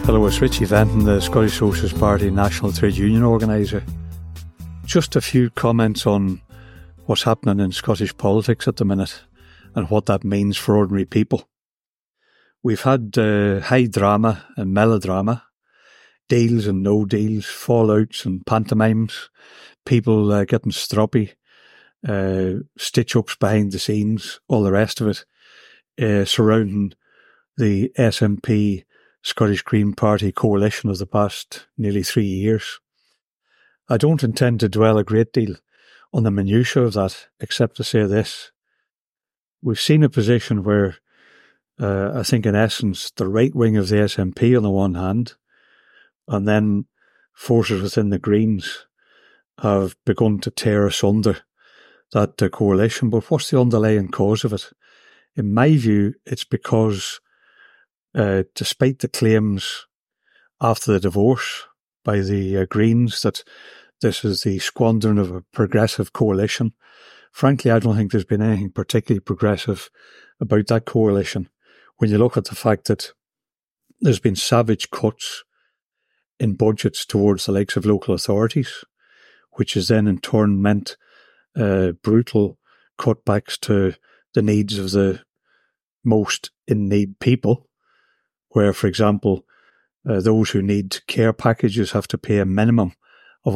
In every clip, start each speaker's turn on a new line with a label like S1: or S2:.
S1: Hello, it's Richie Venton, the Scottish Socialist Party National Trade Union Organiser. Just a few comments on what's happening in Scottish politics at the minute and what that means for ordinary people. We've had high drama and melodrama, deals and no deals, fallouts and pantomimes, people getting stroppy, stitch-ups behind the scenes, all the rest of it, surrounding the SNP Scottish Green Party coalition of the past nearly 3 years. I don't intend to dwell a great deal on the minutiae of that, except to say this. We've seen a position where I think in essence the right wing of the SNP on the one hand, and then forces within the Greens have begun to tear asunder that coalition. But what's the underlying cause of it? In my view, it's because despite the claims after the divorce by the Greens that this is the squandering of a progressive coalition, frankly, I don't think there's been anything particularly progressive about that coalition. When you look at the fact that there's been savage cuts in budgets towards the likes of local authorities, which has then in turn meant brutal cutbacks to the needs of the most in need people, where, for example, those who need care packages have to pay a minimum of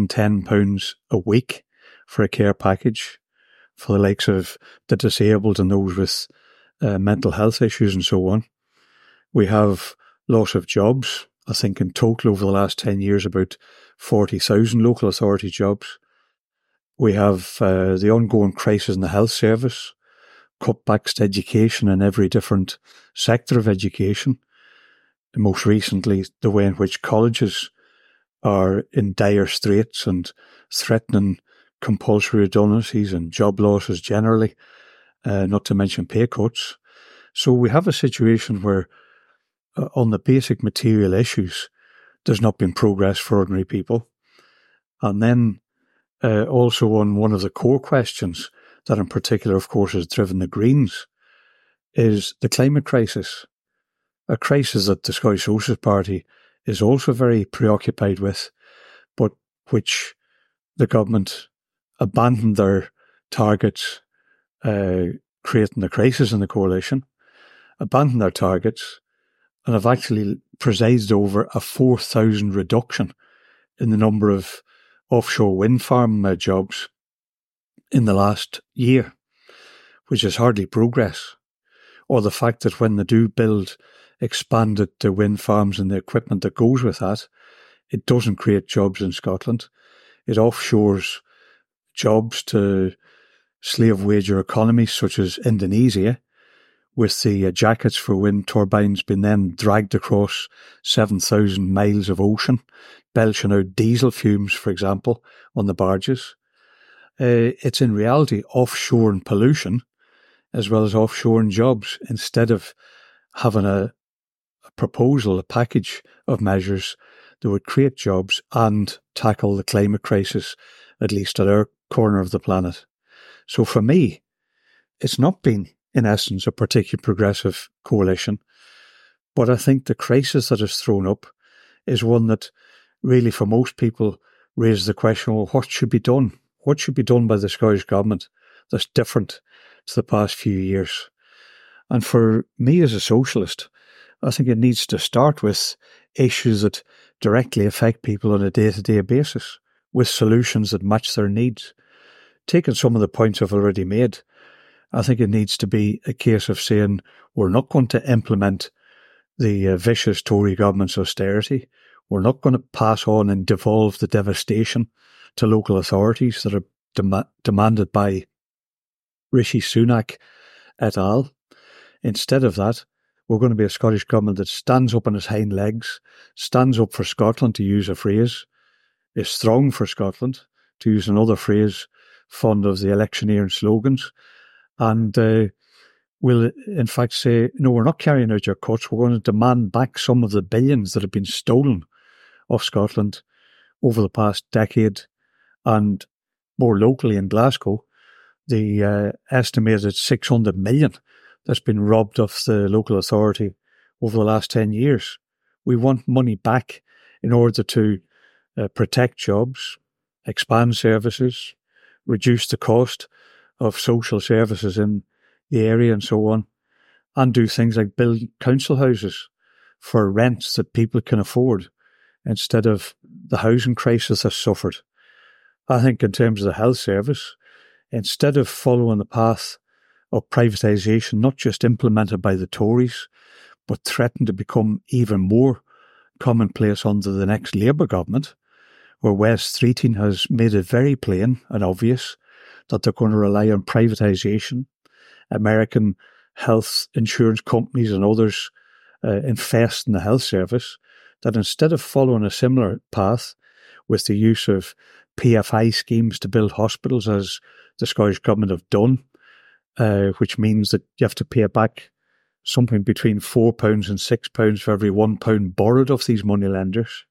S1: £110 a week for a care package for the likes of the disabled and those with mental health issues and so on. We have loss of jobs. I think in total over the last 10 years, about 40,000 local authority jobs. We have the ongoing crisis in the health service, cutbacks to education in every different sector of education. And most recently, the way in which colleges are in dire straits and threatening compulsory redundancies and job losses generally, not to mention pay cuts. So we have a situation where on the basic material issues, there's not been progress for ordinary people. And then also on one of the core questions that in particular, of course, has driven the Greens is the climate crisis, a crisis that the Scottish Socialist Party is also very preoccupied with, but which the government abandoned their targets, creating the crisis in the coalition, abandoned their targets, and have actually presided over a 4,000 reduction in the number of offshore wind farm jobs in the last year, which is hardly progress. Or the fact that when they do build expanded wind farms and the equipment that goes with that, it doesn't create jobs in Scotland. It offshores jobs to slave wager economies such as Indonesia, with the jackets for wind turbines being then dragged across 7,000 miles of ocean, belching out diesel fumes, for example, on the barges. It's in reality offshoring pollution as well as offshoring jobs, instead of having a proposal, a package of measures that would create jobs and tackle the climate crisis, at least at our corner of the planet. So for me, it's not been, in essence, a particularly progressive coalition, but I think the crisis that is thrown up is one that really, for most people, raises the question, well, what should be done? What should be done by the Scottish Government that's different to the past few years? And for me as a socialist, I think it needs to start with issues that directly affect people on a day-to-day basis, with solutions that match their needs. Taking some of the points I've already made, I think it needs to be a case of saying we're not going to implement the vicious Tory government's austerity. We're not going to pass on and devolve the devastation to local authorities that are demanded by Rishi Sunak et al. Instead of that, we're going to be a Scottish government that stands up on its hind legs, stands up for Scotland, to use a phrase, is strong for Scotland, to use another phrase fond of the electioneering slogans, and will in fact say, no, we're not carrying out your cuts, we're going to demand back some of the billions that have been stolen off Scotland over the past decade. And more locally in Glasgow, the estimated 600 million that's been robbed off the local authority over the last 10 years. We want money back in order to protect jobs, expand services, reduce the cost of social services in the area and so on, and do things like build council houses for rents that people can afford instead of the housing crisis that's suffered. I think in terms of the health service, instead of following the path of privatisation, not just implemented by the Tories, but threatened to become even more commonplace under the next Labour government, where West Streeting has made it very plain and obvious that they're going to rely on privatisation. American health insurance companies and others infest in the health service, that instead of following a similar path with the use of PFI schemes to build hospitals, as the Scottish Government have done, which means that you have to pay back something between £4 and £6 for every £1 borrowed off these moneylenders,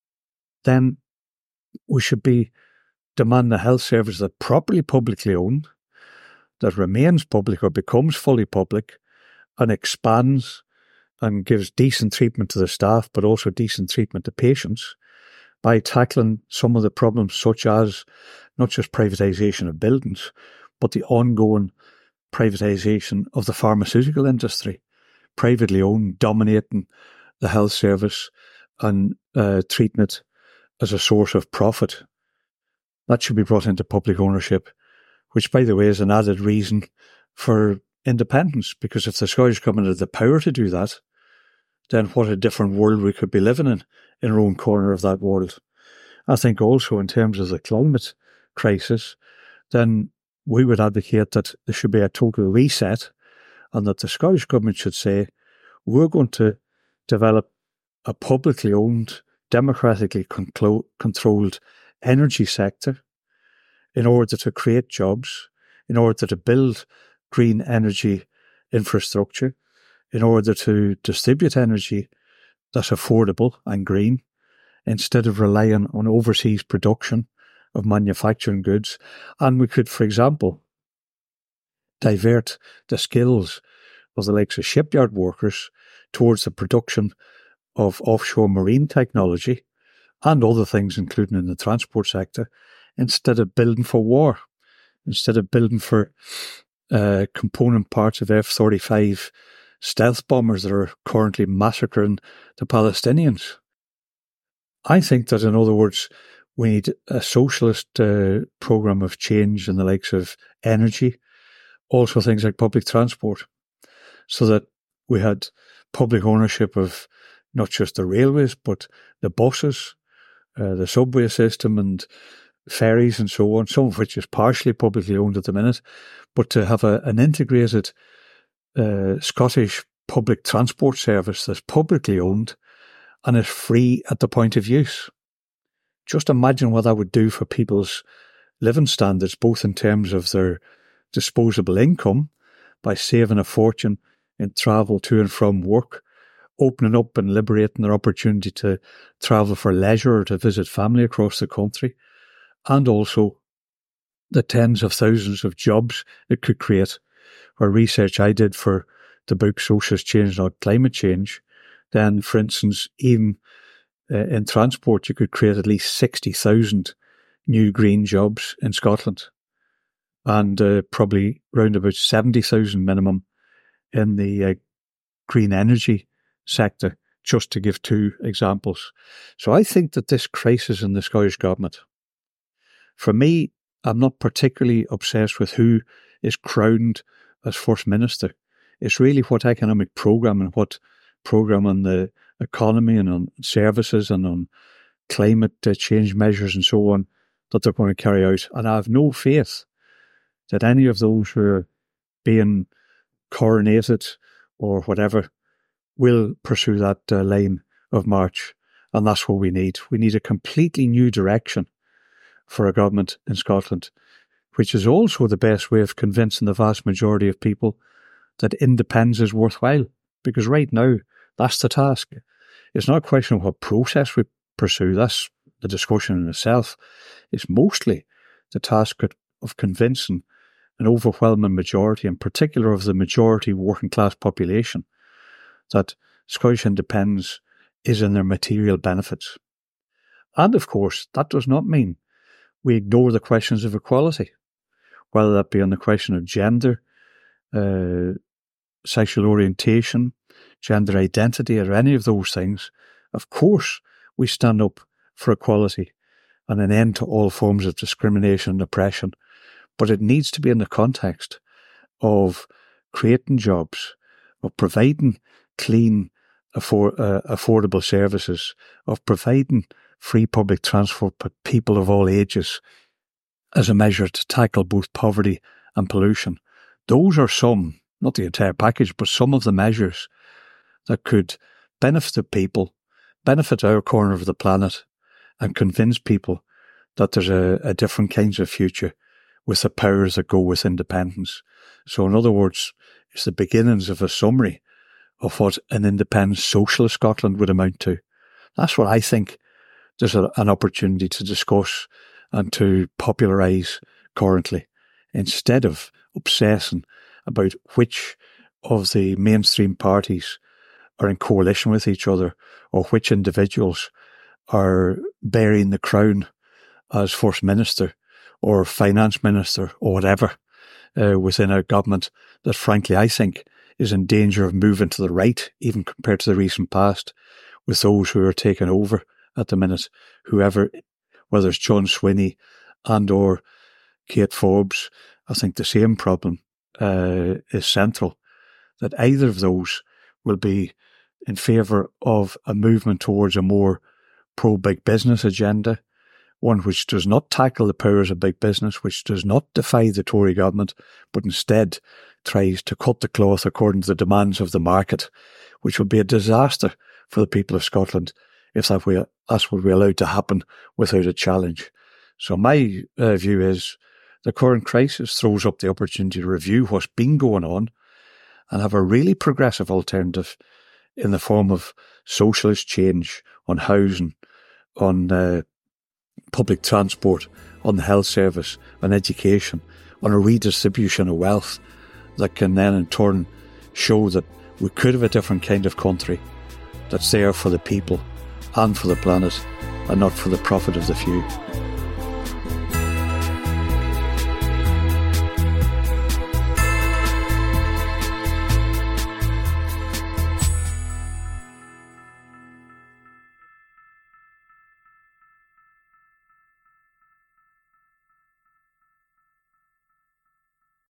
S1: then we should be demanding a health service that properly publicly owned, that remains public or becomes fully public, and expands and gives decent treatment to the staff, but also decent treatment to patients, by tackling some of the problems such as not just privatisation of buildings, but the ongoing privatisation of the pharmaceutical industry, privately owned, dominating the health service and treating it as a source of profit. That should be brought into public ownership, which, by the way, is an added reason for independence, because if the Scottish Government had the power to do that, then what a different world we could be living in our own corner of that world. I think also in terms of the climate crisis, then we would advocate that there should be a total reset, and that the Scottish Government should say, we're going to develop a publicly owned, democratically controlled energy sector in order to create jobs, in order to build green energy infrastructure, in order to distribute energy that's affordable and green, instead of relying on overseas production of manufacturing goods. And we could, for example, divert the skills of the likes of shipyard workers towards the production of offshore marine technology and other things, including in the transport sector, instead of building for war, instead of building for component parts of F-35 stealth bombers that are currently massacring the Palestinians. I think that, in other words, we need a socialist programme of change in the likes of energy, also things like public transport, so that we had public ownership of not just the railways, but the buses, the subway system and ferries and so on, some of which is partially publicly owned at the minute, but to have an integrated Scottish public transport service that's publicly owned and is free at the point of use. Just imagine what that would do for people's living standards, both in terms of their disposable income, by saving a fortune in travel to and from work, opening up and liberating their opportunity to travel for leisure or to visit family across the country, and also the tens of thousands of jobs it could create. Where research I did for the book Socialist Change, Not Climate Change, then, for instance, even in transport, you could create at least 60,000 new green jobs in Scotland, and probably round about 70,000 minimum in the green energy sector, just to give two examples. So I think that this crisis in the Scottish Government, for me, I'm not particularly obsessed with who is crowned as First Minister. It's really what economic programme and what programme on the economy and on services and on climate change measures and so on that they're going to carry out. And I have no faith that any of those who are being coronated or whatever will pursue that line of march. And that's what we need. We need a completely new direction for a government in Scotland, which is also the best way of convincing the vast majority of people that independence is worthwhile. Because right now, that's the task. It's not a question of what process we pursue. That's the discussion in itself. It's mostly the task of convincing an overwhelming majority, in particular of the majority working class population, that Scottish independence is in their material benefits. And of course, that does not mean we ignore the questions of equality, whether that be on the question of gender, sexual orientation, gender identity, or any of those things. Of course, we stand up for equality and an end to all forms of discrimination and oppression, but it needs to be in the context of creating jobs, of providing clean, affordable services, of providing free public transport for people of all ages as a measure to tackle both poverty and pollution. Those are some, not the entire package, but some of the measures that could benefit the people, benefit our corner of the planet, and convince people that there's a different kinds of future with the powers that go with independence. So in other words, it's the beginnings of a summary of what an independent socialist Scotland would amount to. That's what I think there's an opportunity to discuss and to popularise currently, instead of obsessing about which of the mainstream parties are in coalition with each other or which individuals are bearing the crown as First Minister or Finance Minister or whatever within our government, that frankly I think is in danger of moving to the right, even compared to the recent past, with those who are taking over at the minute, whoever, whether it's John Swinney and or Kate Forbes. I think the same problem is central, that either of those will be in favour of a movement towards a more pro-big business agenda, one which does not tackle the powers of big business, which does not defy the Tory government, but instead tries to cut the cloth according to the demands of the market, which would be a disaster for the people of Scotland if that's what we allowed to happen without a challenge. So my view is the current crisis throws up the opportunity to review what's been going on and have a really progressive alternative in the form of socialist change on housing, on public transport, on the health service, on education, on a redistribution of wealth that can then in turn show that we could have a different kind of country that's there for the people and for the planet and not for the profit of the few.